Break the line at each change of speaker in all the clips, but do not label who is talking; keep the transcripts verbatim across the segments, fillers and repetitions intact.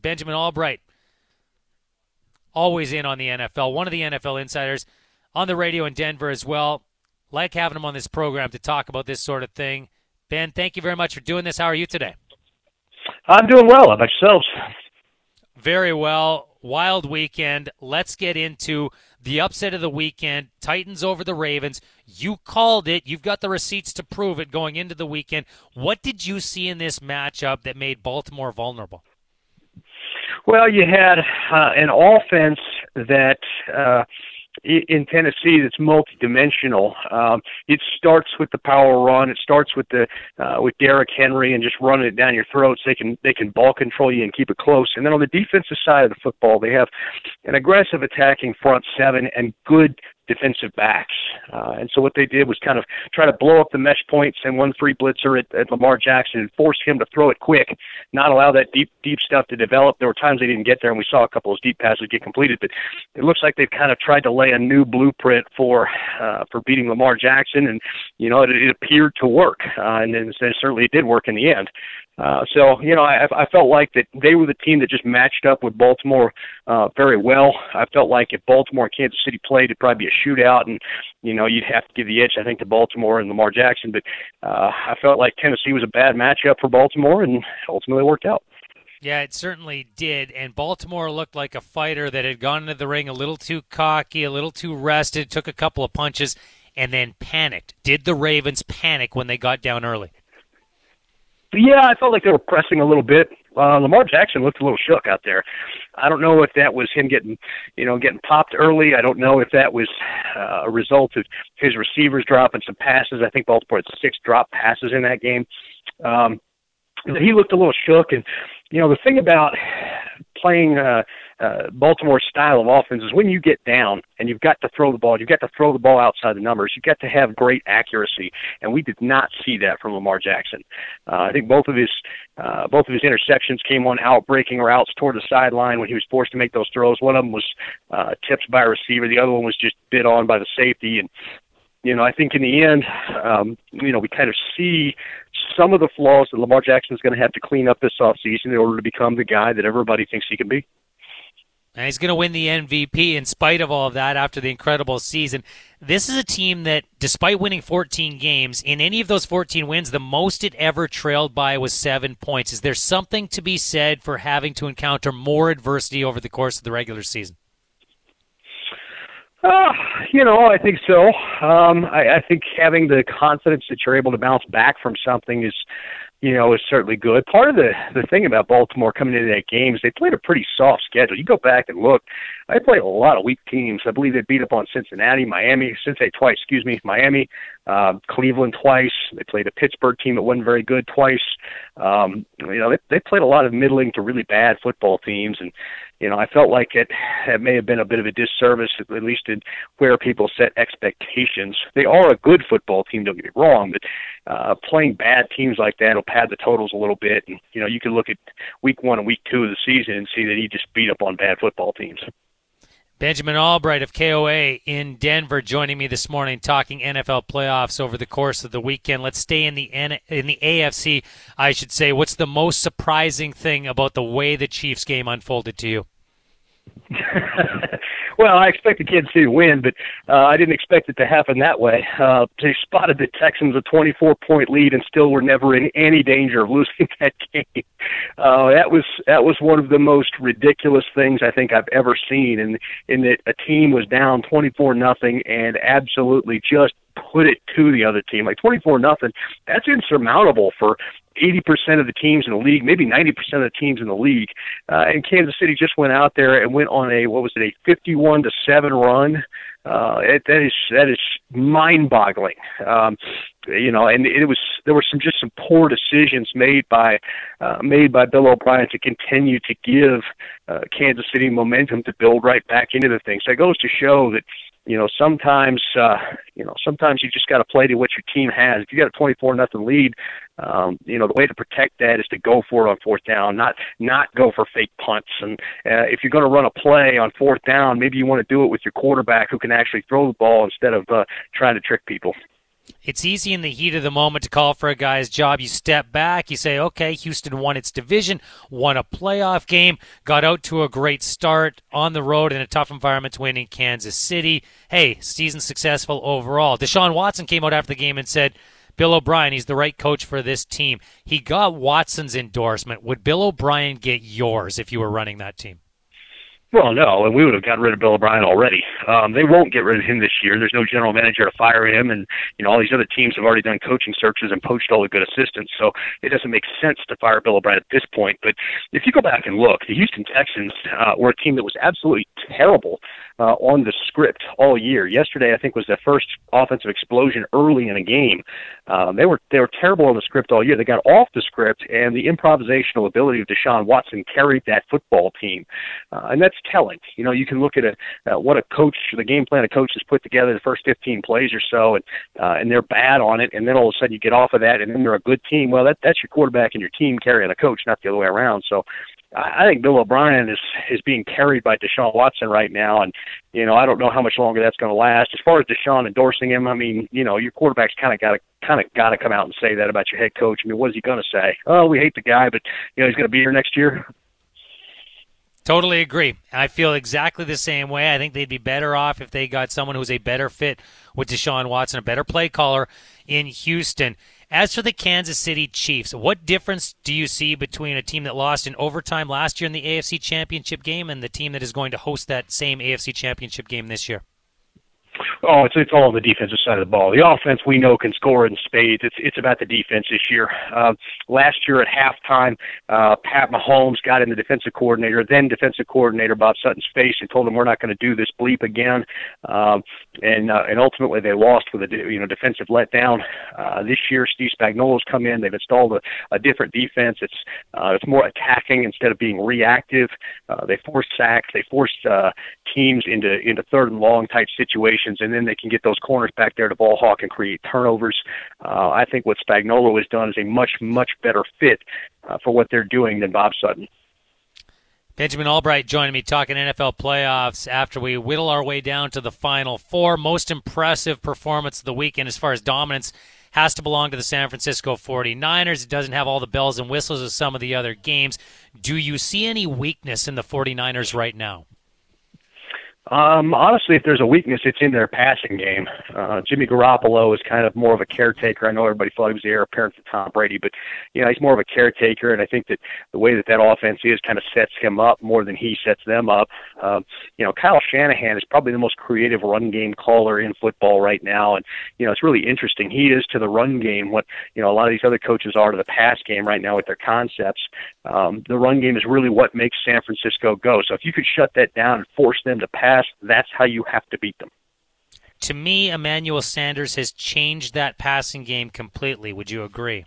Benjamin Albright, always in on the N F L, one of the N F L insiders on the radio in Denver as well. Like having him on this program to talk about this sort of thing. Ben, thank you very much for doing this. How are you today?
I'm doing well. How about yourselves?
Very well. Wild weekend. Let's get into the upset of the weekend. Titans over the Ravens. You called it. You've got the receipts to prove it going into the weekend. What did you see in this matchup that made Baltimore vulnerable?
Well, you had uh, an offense that uh, in Tennessee that's multidimensional. Um, it starts with the power run. It starts with the uh, with Derrick Henry and just running it down your throats. They can they can ball control you and keep it close. And then on the defensive side of the football, they have an aggressive attacking front seven and good defensive backs. Uh, and so what they did was kind of try to blow up the mesh points and one three blitzer at, at Lamar Jackson and force him to throw it quick, not allow that deep, deep stuff to develop. There were times they didn't get there, and we saw a couple of those deep passes get completed, but it looks like they've kind of tried to lay a new blueprint for uh, for beating Lamar Jackson, and, you know, it, it appeared to work, uh, and then certainly it did work in the end. Uh, so, you know, I, I felt like that they were the team that just matched up with Baltimore uh, very well. I felt like if Baltimore and Kansas City played, it'd probably be a shootout, and, you know, you'd have to give the edge, I think, to Baltimore and Lamar Jackson. But uh, I felt like Tennessee was a bad matchup for Baltimore, and ultimately worked out.
Yeah, it certainly did. And Baltimore looked like a fighter that had gone into the ring a little too cocky, a little too rested, took a couple of punches, and then panicked. Did the Ravens panic when they got down early?
Yeah, I felt like they were pressing a little bit. Uh, Lamar Jackson looked a little shook out there. I don't know if that was him getting, you know, getting popped early. I don't know if that was uh, a result of his receivers dropping some passes. I think Baltimore had six drop passes in that game. Um, he looked a little shook. And, you know, the thing about playing uh, uh, Baltimore's style of offense is when you get down and you've got to throw the ball, you've got to throw the ball outside the numbers, you've got to have great accuracy, and we did not see that from Lamar Jackson. Uh, I think both of his uh, both of his interceptions came on out-breaking routes toward the sideline when he was forced to make those throws. One of them was uh, tipped by a receiver. The other one was just bid on by the safety. And, you know, I think in the end, um, you know, we kind of see some of the flaws that Lamar Jackson is going to have to clean up this offseason in order to become the guy that everybody thinks he can be.
And he's going to win the M V P in spite of all of that after the incredible season. This is a team that, despite winning fourteen games, in any of those fourteen wins, the most it ever trailed by was seven points. Is there something to be said for having to encounter more adversity over the course of the regular season?
Uh, you know, I think so. Um, I, I think having the confidence that you're able to bounce back from something is, you know, is certainly good. Part of the, the thing about Baltimore coming into that game is they played a pretty soft schedule. You go back and look, they played a lot of weak teams. I believe they beat up on Cincinnati, Miami, Cincinnati twice, excuse me, Miami, uh, Cleveland twice. They played a Pittsburgh team that wasn't very good twice. Um, you know, they, they played a lot of middling to really bad football teams, and, you know, I felt like it, it may have been a bit of a disservice, at least in where people set expectations. They are a good football team, don't get me wrong, but uh, playing bad teams like that will pad the totals a little bit. And, you know, you can look at week one and week two of the season and see that he just beat up on bad football teams.
Benjamin Albright of K O A in Denver joining me this morning talking N F L playoffs over the course of the weekend. Let's stay in the N- in the A F C, I should say. What's the most surprising thing about the way the Chiefs game unfolded to you?
Well, I expected Kansas City to win, but uh, I didn't expect it to happen that way. Uh, they spotted the Texans a twenty-four point lead and still were never in any danger of losing that game. Uh, that was that was one of the most ridiculous things I think I've ever seen, in in that a team was down twenty-four nothing and absolutely just put it to the other team. Like twenty-four nothing, that's insurmountable for eighty percent of the teams in the league, maybe ninety percent of the teams in the league. Uh, and Kansas City just went out there and went on a, what was it, a fifty-one to seven run. Uh, it, that is, that is mind-boggling. Um, you know, and it was, there were some, just some poor decisions made by, uh, made by Bill O'Brien to continue to give, uh, Kansas City momentum to build right back into the thing. So it goes to show that, you know, sometimes, uh, you know, sometimes you just got to play to what your team has. If you got a twenty-four nothing lead, um, you know, the way to protect that is to go for it on fourth down, not not go for fake punts. And uh, if you're going to run a play on fourth down, maybe you want to do it with your quarterback who can actually throw the ball instead of uh, trying to trick people.
It's easy in the heat of the moment to call for a guy's job. You step back, you say, okay, Houston won its division, won a playoff game, got out to a great start on the road in a tough environment to win in Kansas City. Hey, season successful overall. Deshaun Watson came out after the game and said, Bill O'Brien, he's the right coach for this team. He got Watson's endorsement. Would Bill O'Brien get yours if you were running that team?
Well, no, and we would have gotten rid of Bill O'Brien already. Um, they won't get rid of him this year. There's no general manager to fire him, and you know all these other teams have already done coaching searches and poached all the good assistants. So it doesn't make sense to fire Bill O'Brien at this point. But if you go back and look, the Houston Texans uh, were a team that was absolutely terrible uh, on the script all year. Yesterday, I think, was their first offensive explosion early in a game. Um, they were they were terrible on the script all year. They got off the script, and the improvisational ability of Deshaun Watson carried that football team, uh, and that's telling. You know, you can look at a uh, what a coach, the game plan a coach has put together the first fifteen plays or so, and uh, and they're bad on it, and then all of a sudden you get off of that, and then they're a good team. Well, that that's your quarterback and your team carrying a coach, not the other way around. So I think Bill O'Brien is is being carried by Deshaun Watson right now, and you know I don't know how much longer that's going to last. As far as Deshaun endorsing him, I mean, you know, your quarterback's kind of got to kind of got to come out and say that about your head coach. I mean, what is he going to say? Oh, we hate the guy, but you know he's going to be here next year.
Totally agree. I feel exactly the same way. I think they'd be better off if they got someone who's a better fit with Deshaun Watson, a better play caller in Houston. As for the Kansas City Chiefs, what difference do you see between a team that lost in overtime last year in the A F C Championship game and the team that is going to host that same A F C Championship game this year?
Oh, it's it's all on the defensive side of the ball. The offense we know can score in spades. It's it's about the defense this year. Uh, last year at halftime, uh, Pat Mahomes got in the defensive coordinator, then defensive coordinator Bob Sutton's face, and told him we're not going to do this bleep again. Um, and uh, and ultimately they lost with a you know defensive letdown. Uh, this year, Steve Spagnuolo's come in. They've installed a, a different defense. It's uh, it's more attacking instead of being reactive. Uh, they force sacks. They force uh, teams into into third and long type situations, and then they can get those corners back there to ball hawk and create turnovers. Uh, I think what Spagnuolo has done is a much, much better fit uh, for what they're doing than Bob Sutton.
Benjamin Albright joining me talking N F L playoffs after we whittle our way down to the Final Four. Most impressive performance of the weekend as far as dominance has to belong to the San Francisco forty-niners. It doesn't have all the bells and whistles of some of the other games. Do you see any weakness in the forty-niners right now?
Um, honestly, if there's a weakness, it's in their passing game. Uh, Jimmy Garoppolo is kind of more of a caretaker. I know everybody thought he was the heir apparent to Tom Brady, but you know he's more of a caretaker, and I think that the way that that offense is kind of sets him up more than he sets them up. Um, you know, Kyle Shanahan is probably the most creative run game caller in football right now, and you know it's really interesting. He is to the run game what you know a lot of these other coaches are to the pass game right now with their concepts. Um, the run game is really what makes San Francisco go. So if you could shut that down and force them to pass, that's how you have to beat them.
To me, Emmanuel Sanders has changed that passing game completely. Would you agree?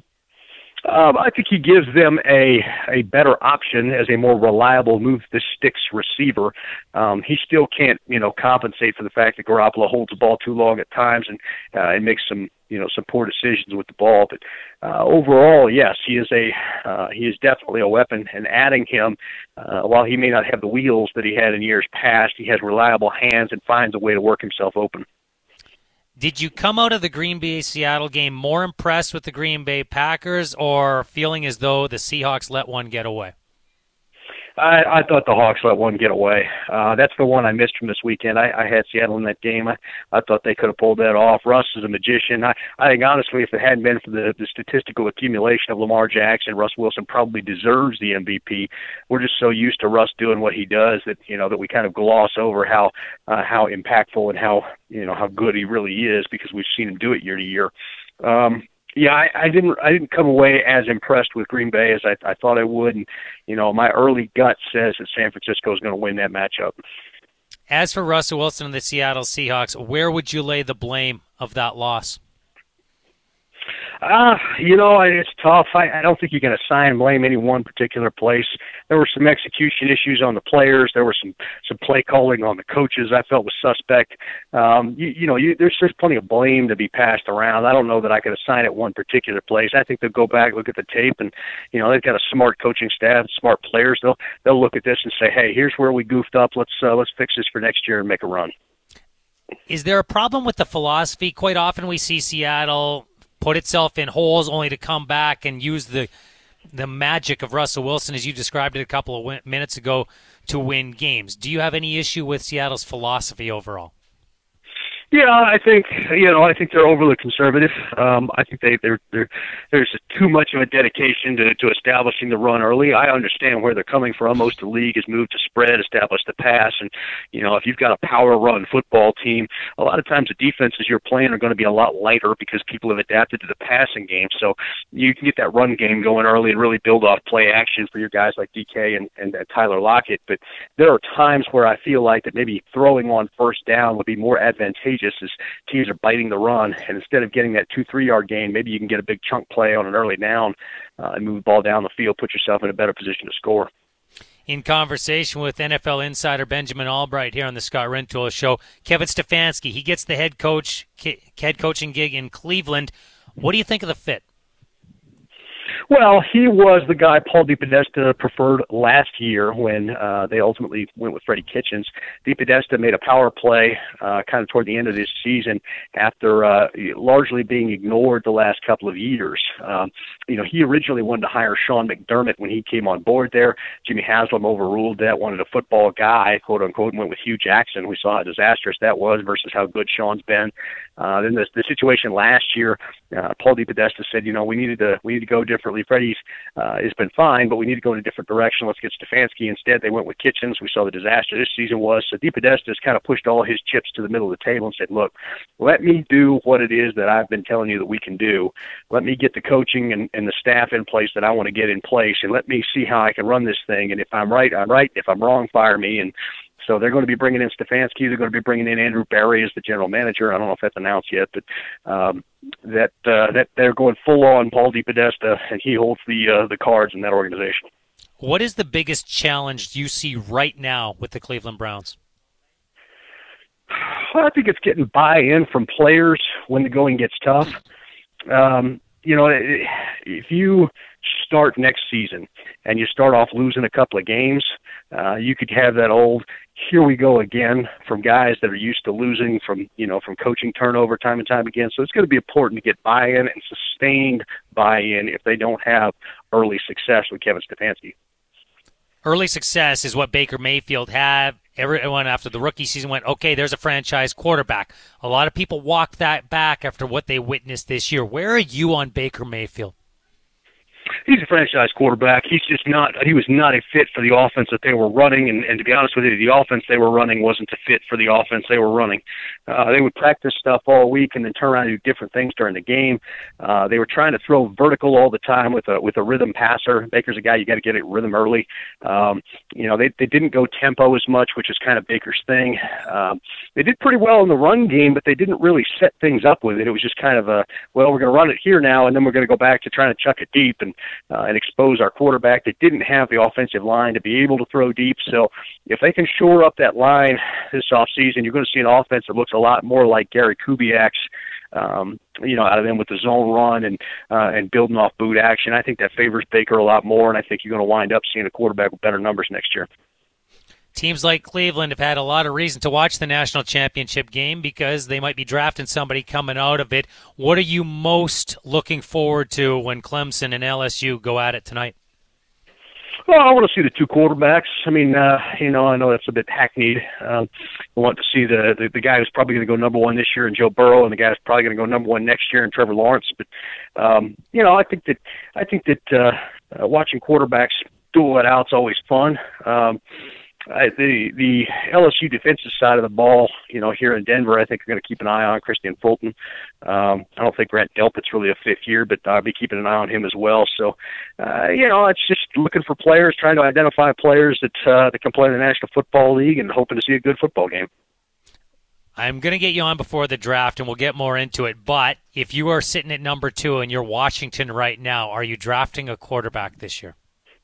Um, I think he gives them a a better option as a more reliable move the sticks receiver. Um, he still can't, you know, compensate for the fact that Garoppolo holds the ball too long at times and uh, and makes some, you know, some poor decisions with the ball. But uh, overall, yes, he is a uh, he is definitely a weapon. And adding him, uh, while he may not have the wheels that he had in years past, he has reliable hands and finds a way to work himself open.
Did you come out of the Green Bay-Seattle game more impressed with the Green Bay Packers or feeling as though the Seahawks let one get away?
I, I thought the Hawks let one get away. Uh, that's the one I missed from this weekend. I, I had Seattle in that game. I, I thought they could have pulled that off. Russ is a magician. I, I think, honestly, if it hadn't been for the, the statistical accumulation of Lamar Jackson, Russ Wilson probably deserves the M V P. We're just so used to Russ doing what he does that, you know, that we kind of gloss over how uh, how impactful and how, you know, how good he really is because we've seen him do it year to year. Um, Yeah, I, I didn't. I didn't come away as impressed with Green Bay as I, I thought I would. And you know, my early gut says that San Francisco is going to win that matchup.
As for Russell Wilson and the Seattle Seahawks, where would you lay the blame of that loss?
Uh, you know, it's tough. I, I don't think you can assign blame any one particular place. There were some execution issues on the players. There were some, some play calling on the coaches I felt was suspect. Um, you, you know, you, there's there's plenty of blame to be passed around. I don't know that I could assign it one particular place. I think they'll go back, look at the tape, and, you know, they've got a smart coaching staff, smart players. They'll they'll look at this and say, hey, here's where we goofed up. Let's uh, let's fix this for next year and make a run.
Is there a problem with the philosophy? Quite often we see Seattle put itself in holes only to come back and use the the magic of Russell Wilson, as you described it a couple of win- minutes ago, to win games. Do you have any issue with Seattle's philosophy overall?
Yeah, I think you know. I think they're overly conservative. Um, I think they they're, they're there's too much of a dedication to, to establishing the run early. I understand where they're coming from. Most of the league has moved to spread, establish the pass, and you know if you've got a power run football team, a lot of times the defenses you're playing are going to be a lot lighter because people have adapted to the passing game. So you can get that run game going early and really build off play action for your guys like D K and, and uh, Tyler Lockett. But there are times where I feel like that maybe throwing on first down would be more advantageous as teams are biting the run, and instead of getting that two, three-yard gain, maybe you can get a big chunk play on an early down uh, and move the ball down the field, put yourself in a better position to score.
In conversation with N F L insider Benjamin Albright here on the Scott Rintoul Show, Kevin Stefanski, he gets the head coach head coaching gig in Cleveland. What do you think of the fit?
Well, he was the guy Paul DePodesta preferred last year when uh, they ultimately went with Freddie Kitchens. DePodesta made a power play uh, kind of toward the end of this season after uh, largely being ignored the last couple of years. Um, you know, he originally wanted to hire Sean McDermott when he came on board there. Jimmy Haslam overruled that, wanted a football guy, quote unquote, and went with Hugh Jackson. We saw how disastrous that was versus how good Sean's been. Uh, then the, the situation last year, uh, Paul DePodesta said, you know, we needed to we need to go differently. Freddie's uh, has been fine, but we need to go in a different direction. Let's get Stefanski. Instead, they went with Kitchens. We saw the disaster this season was. So DePodesta has kind of pushed all his chips to the middle of the table and said, look, let me do what it is that I've been telling you that we can do. Let me get the coaching and, and the staff in place that I want to get in place, and let me see how I can run this thing. And if I'm right, I'm right. If I'm wrong, fire me. And so they're going to be bringing in Stefanski. They're going to be bringing in Andrew Barry as the general manager. I don't know if that's announced yet, but um, that uh, that they're going full on Paul DePodesta, and he holds the uh, the cards in that organization.
What is the biggest challenge you see right now with the Cleveland Browns?
Well, I think it's getting buy-in from players when the going gets tough. Um, you know, if you start next season and you start off losing a couple of games, uh, you could have that old here we go again from guys that are used to losing from, you know, from coaching turnover time and time again. So it's going to be important to get buy-in and sustained buy-in if they don't have early success with Kevin Stefanski.
Early success is what Baker Mayfield had. Everyone after the rookie season went, okay, there's a franchise quarterback. A lot of people walked that back after what they witnessed this year. Where are you on Baker Mayfield?
He's a franchise quarterback. He's just not, he was not a fit for the offense that they were running. And, and to be honest with you, the offense they were running wasn't a fit for the offense they were running. Uh, they would practice stuff all week and then turn around and do different things during the game. Uh, they were trying to throw vertical all the time with a, with a rhythm passer. Baker's a guy you got to get at rhythm early. Um, you know, they, they didn't go tempo as much, which is kind of Baker's thing. Um, they did pretty well in the run game, but they didn't really set things up with it. It was just kind of a, well, we're going to run it here now, and then we're going to go back to trying to chuck it deep and, Uh, and expose our quarterback. They didn't have the offensive line to be able to throw deep. So if they can shore up that line this offseason, you're going to see an offense that looks a lot more like Gary Kubiak's, um, you know, out of them with the zone run and uh, and building off boot action. I think that favors Baker a lot more, and I think you're going to wind up seeing a quarterback with better numbers next year.
Teams like Cleveland have had a lot of reason to watch the national championship game because they might be drafting somebody coming out of it. What are you most looking forward to when Clemson and L S U go at it tonight?
Well, I want to see the two quarterbacks. I mean, uh, you know, I know that's a bit hackneyed. Um, I want to see the, the, the guy who's probably going to go number one this year in Joe Burrow, and the guy who's probably going to go number one next year in Trevor Lawrence. But, um, you know, I think that I think that uh, uh, watching quarterbacks duel it out is always fun. Um, I, the the L S U defensive side of the ball, you know, here in Denver, I think we're going to keep an eye on Christian Fulton. Um, I don't think Grant Delpit's really a fifth year, but I'll be keeping an eye on him as well. So, uh, you know, it's just looking for players, trying to identify players that uh, that can play in the National Football League, and hoping to see a good football game.
I'm going to get you on before the draft, and we'll get more into it. But if you are sitting at number two and you're Washington right now, are you drafting a quarterback this year?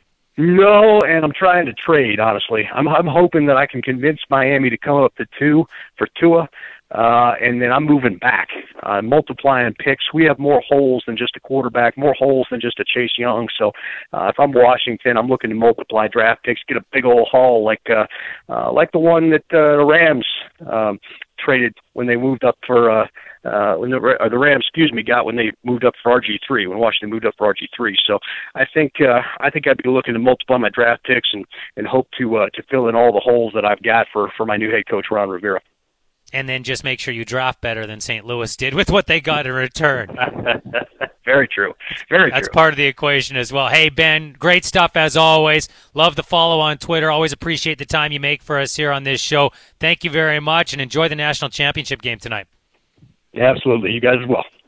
No, and I'm trying to trade, honestly. I'm I'm hoping that I can convince Miami to come up to two for Tua, uh, and then I'm moving back, uh, multiplying picks. We have more holes than just a quarterback, more holes than just a Chase Young. So uh, if I'm Washington, I'm looking to multiply draft picks, get a big old haul like uh, uh, like the one that uh, the Rams um, traded when they moved up for uh, uh, when the, or the Rams, excuse me, got when they moved up for R G three, when Washington moved up for R G three. So I think uh, I think I'd be looking to multiply my draft picks and, and hope to uh, to fill in all the holes that I've got for, for my new head coach, Ron Rivera.
And then just make sure you draft better than Saint Louis did with what they got in return.
Very true. Very
That's
true.
part of the equation as well. Hey, Ben, great stuff as always. Love the follow on Twitter. Always appreciate the time you make for us here on this show. Thank you very much, and enjoy the national championship game tonight.
Yeah, absolutely. You guys as well.